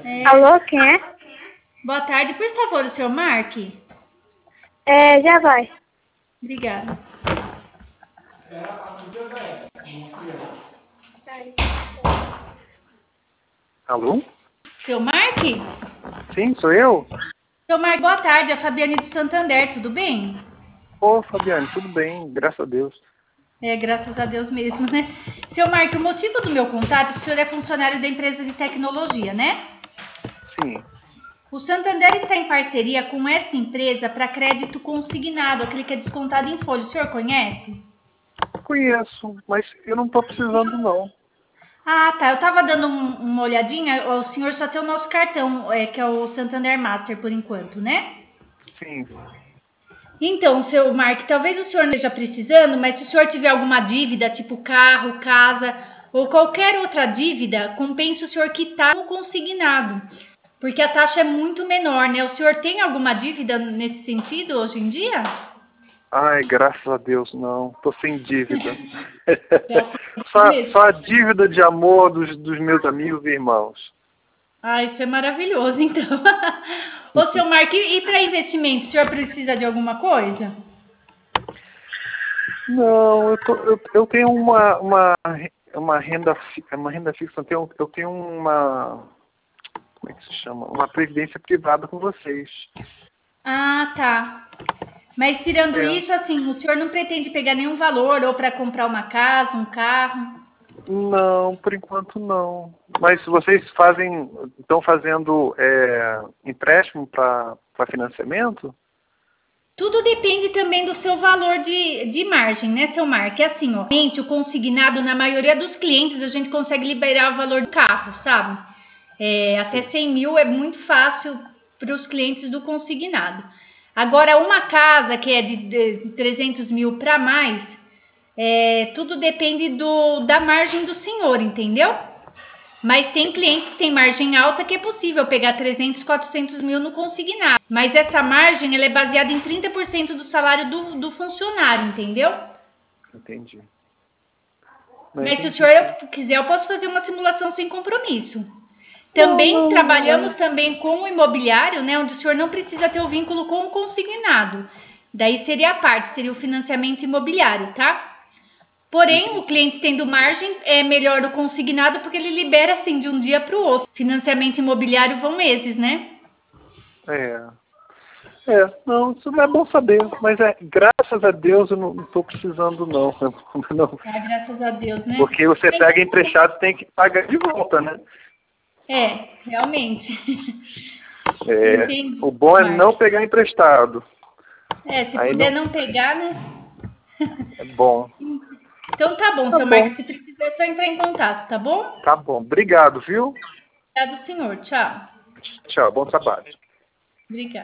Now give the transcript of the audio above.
Alô, quem é? Boa tarde, por favor, o senhor Mark? Já vai. Obrigada. Alô? Seu Mark? Sim, sou eu? Seu Mark, boa tarde, é a Fabiane do Santander, tudo bem? Ô, Fabiane, tudo bem, graças a Deus. Graças a Deus mesmo, né? Seu Mark, o motivo do meu contato é que o senhor é funcionário da empresa de tecnologia, né? Sim. O Santander está em parceria com essa empresa para crédito consignado, aquele que é descontado em folha. O senhor conhece? Conheço, mas eu não tô precisando, não. Ah, tá. Eu tava dando uma olhadinha. O senhor só tem o nosso cartão, que é o Santander Master por enquanto, né? Sim. Então, seu Mark, talvez o senhor não esteja precisando, mas se o senhor tiver alguma dívida, tipo carro, casa ou qualquer outra dívida, compensa o senhor quitar o consignado, porque a taxa é muito menor, né? O senhor tem alguma dívida nesse sentido hoje em dia? Ai, graças a Deus, não. Tô sem dívida. Graças a Deus só mesmo. a dívida de amor dos meus amigos e irmãos. Ah, isso é maravilhoso, então. Ô, seu Mark, e para investimento, o senhor precisa de alguma coisa? Não, eu tenho uma renda fixa, eu tenho uma, como é que se chama? Uma previdência privada com vocês. Ah, tá. Mas tirando É. isso, assim, o senhor não pretende pegar nenhum valor ou para comprar uma casa, um carro? Não, por enquanto não. Mas vocês estão fazendo empréstimo para financiamento? Tudo depende também do seu valor de margem, né, seu Mark? É assim, ó. O consignado, na maioria dos clientes, a gente consegue liberar o valor do carro, sabe? Até Sim. 100 mil é muito fácil para os clientes do consignado. Agora, uma casa que é de 300 mil para mais, tudo depende da margem do senhor, entendeu? Mas tem clientes que têm margem alta que é possível pegar 300, 400 mil no consignado. Mas essa margem ela é baseada em 30% do salário do funcionário, entendeu? Entendi. Não Mas se o entendi, senhor sim. quiser, eu posso fazer uma simulação sem compromisso. Não, Também não, trabalhamos não. também com o imobiliário, né, onde o senhor não precisa ter o vínculo com o consignado. Daí seria a parte, seria o financiamento imobiliário, tá? Porém, o Entendi. cliente tendo margem é melhor o consignado porque ele libera assim de um dia para o outro. Financiamento imobiliário vão meses, né? Não, isso não é bom saber, mas graças a Deus eu não estou precisando não. Não. Ah, graças a Deus, né? Porque você pega emprestado tem que pagar de volta, né? Realmente. O Entendi, bom é Mark. não pegar emprestado. Se Aí puder não não pegar, né? é bom. Então tá bom, Tá seu Mark, bom, se precisar é só entrar em contato, tá bom? tá bom. Obrigado, viu? Obrigado, senhor. Tchau. Tchau, bom trabalho. Obrigada.